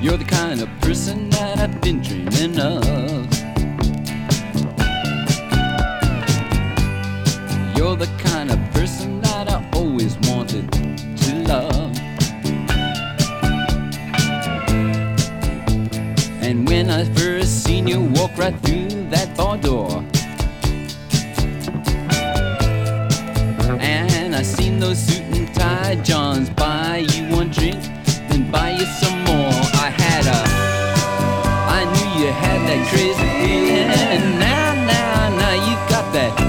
You're the kind of person that I've been dreaming of. You're the kind of person that I always wanted to love. And when I first seen you walk right through that bar door, and I seen those suit and tie Johns buy you one drink, then buy you some more. I knew you had that crazy feeling, and now you got that